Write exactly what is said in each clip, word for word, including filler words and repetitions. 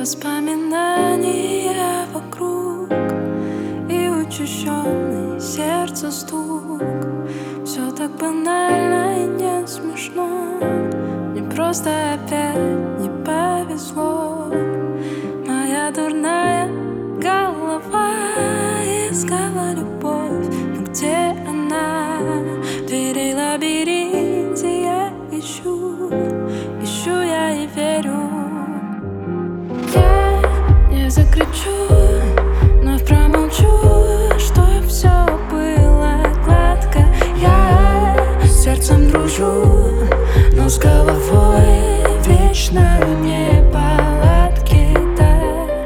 воспоминания вокруг и учащенный сердце стук. Все так банально и не смешно. Мне просто опять не повезло. Моя дурная голова искала любовь, но где она? Дверей в лабиринте я ищу, ищу я и верю. Я не закричу, но промолчу, что все было гладко. Я с сердцем дружу, но с головой вечно неполадки, да.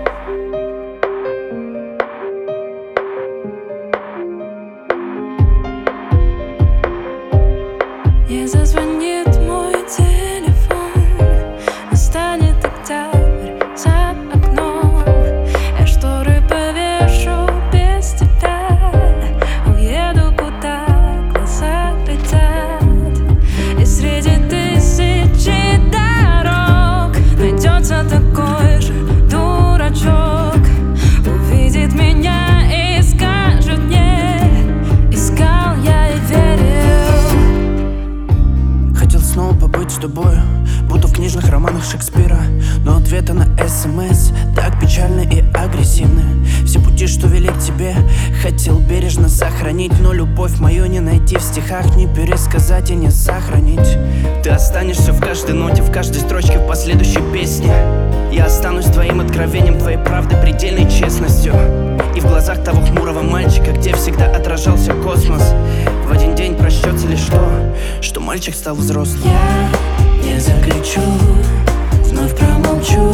Не зазвонит мой телефон, настанет октябрь за окном. Я шторы повешу без тебя, уеду куда глаза глядят. И среди тысячи дорог найдется такой же дурачок, увидит меня и скажет нет. Искал я и верил. Хотел снова побыть с тобой, будто в книжных романах Шекспира, но ответы на СМС так печальны и агрессивны. Все пути, что вели к тебе, хотел бережно сохранить, но любовь мою не найти в стихах, не пересказать и не сохранить. Ты останешься в каждой ноте, в каждой строчке в последующей песне. Я останусь твоим откровением, твоей правдой, предельной честностью. И в глазах того хмурого мальчика, где всегда отражался космос, в один день прочтется лишь то, что мальчик стал взрослым. Я не закричу, вновь промолчу,